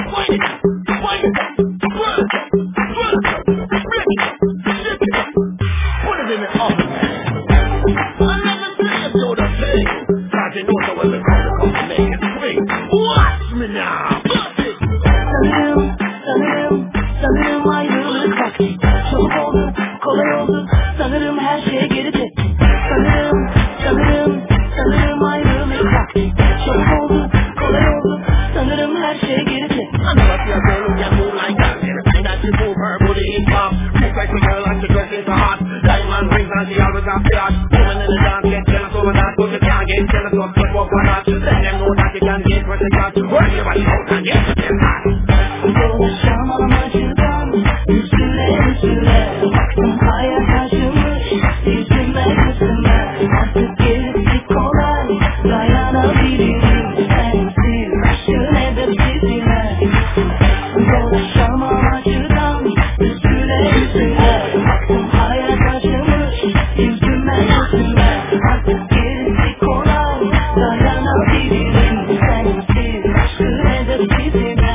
Sanırım ayrılık vakti çabuk oldu, kolay oldu. Sanırım her şeye geri tepki. Sanırım ayrılık vakti çabuk oldu, kolay oldu. Sanırım her şeye geri tepki. I never see a girl who can move like that. Anything that she move, her booty is pop. Look like a girl like the dress is hot. Diamond rings and she always got flash. Woman in the dance get jealous over that, but you can't get jealous of the fuck or not. Let them know that you can get what you got. Work your body out and get what you got. Dolaşam amacından üstüne baktım hayat taşımış yüzüme yüzüme. Artık gerisi kolay dayanabilirim sensiz aşkın edepsizine. Dolaşam amacından üstüne baktım hayat taşımış yüzüme yüzüme. Artık gerisi kolay dayanabilirim sensiz aşkın edepsizine.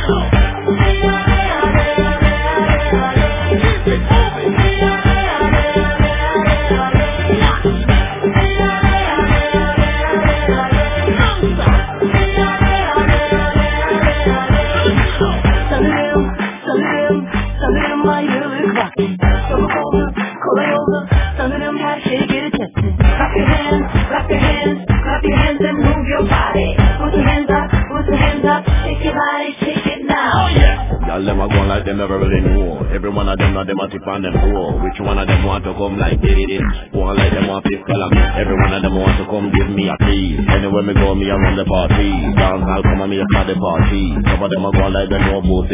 Sanırım ayrılık vakti çabuk oldu, kolay oldu. Sanırım her şey geri tepki. Clap your hands, clap your hands and move your body. Put your hands up, shake your body, shake it now. Oh yeah. Y'all them a go like them never really know. Every one of them not them a tip on them toe. Which one of them want to come like this? One like them want to follow me. Every one of them want to come give me a piece. Anywhere me go, me around the party. Dance I'll come and me at the party. Some of them a go like them know both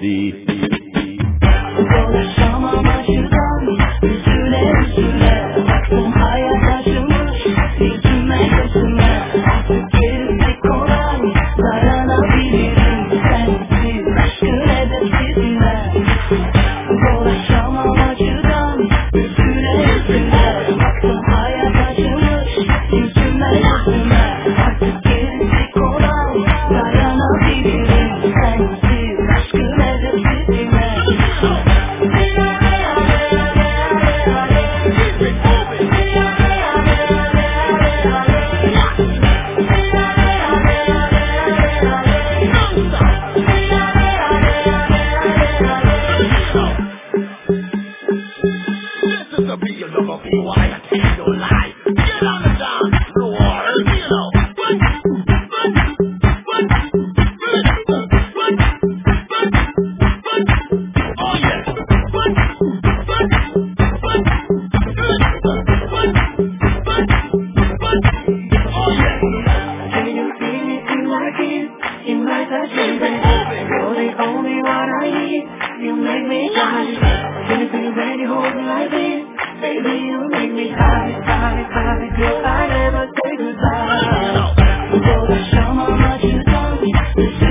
Dolaşam amacından üstüne baktım hayat taşımış yüzüme gözüme. Artık gerisi kolay dayanabilirim sensiz aşkın edepsizine. Dolaşam amacından üstüne baktım hayat taşımış yüzüme gözüme. Artık gerisi kolay dayanabilirim sensiz aşkın edepsizine. Dolaşam amacından